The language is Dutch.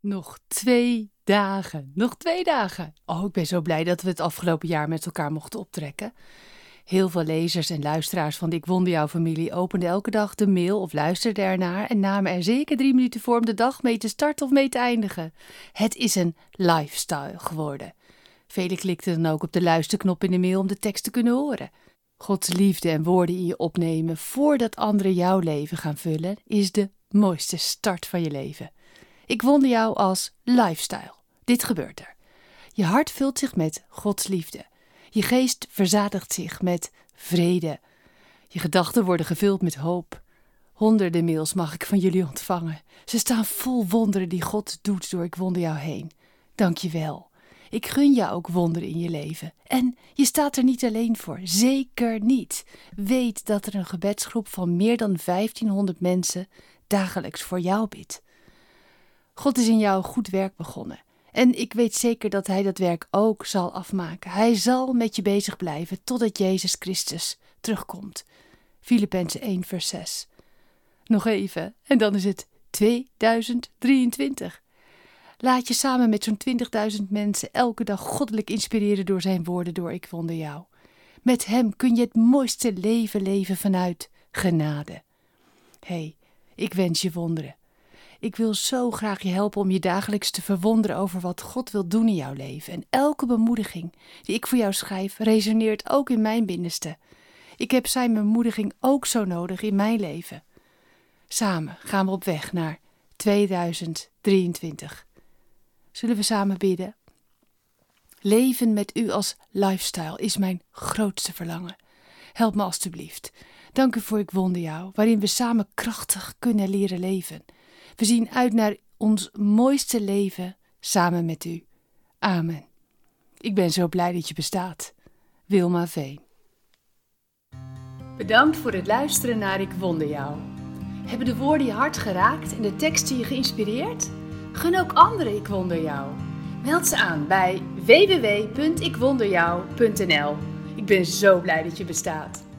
Nog 2 dagen. Nog 2 dagen. Oh, ik ben zo blij dat we het afgelopen jaar met elkaar mochten optrekken. Heel veel lezers en luisteraars van de Ik Wonder Jou familie openden elke dag de mail of luisterden ernaar en namen er zeker 3 minuten voor om de dag mee te starten of mee te eindigen. Het is een lifestyle geworden. Velen klikten dan ook op de luisterknop in de mail om de tekst te kunnen horen. Gods liefde en woorden in je opnemen voordat anderen jouw leven gaan vullen is de mooiste start van je leven. Ik wonder jou als lifestyle. Dit gebeurt er. Je hart vult zich met Gods liefde. Je geest verzadigt zich met vrede. Je gedachten worden gevuld met hoop. Honderden mails mag ik van jullie ontvangen. Ze staan vol wonderen die God doet door Ik Wonder Jou heen. Dank je wel. Ik gun jou ook wonderen in je leven. En je staat er niet alleen voor. Zeker niet. Weet dat er een gebedsgroep van meer dan 1500 mensen dagelijks voor jou bidt. God is in jou goed werk begonnen. En ik weet zeker dat hij dat werk ook zal afmaken. Hij zal met je bezig blijven totdat Jezus Christus terugkomt. Filippenzen 1 vers 6. Nog even en dan is het 2023. Laat je samen met zo'n 20.000 mensen elke dag goddelijk inspireren door zijn woorden, door Ik Wonder Jou. Met hem kun je het mooiste leven leven vanuit genade. Ik wens je wonderen. Ik wil zo graag je helpen om je dagelijks te verwonderen over wat God wil doen in jouw leven. En elke bemoediging die ik voor jou schrijf, resoneert ook in mijn binnenste. Ik heb zijn bemoediging ook zo nodig in mijn leven. Samen gaan we op weg naar 2023. Zullen we samen bidden? Leven met u als lifestyle is mijn grootste verlangen. Help me alstublieft. Dank u voor Ik Wonder Jou, waarin we samen krachtig kunnen leren leven. We zien uit naar ons mooiste leven samen met u. Amen. Ik ben zo blij dat je bestaat. Wilma Veen. Bedankt voor het luisteren naar Ik Wonder Jou. Hebben de woorden je hart geraakt en de teksten je geïnspireerd? Gun ook anderen Ik Wonder Jou. Meld ze aan bij www.ikwonderjou.nl. Ik ben zo blij dat je bestaat.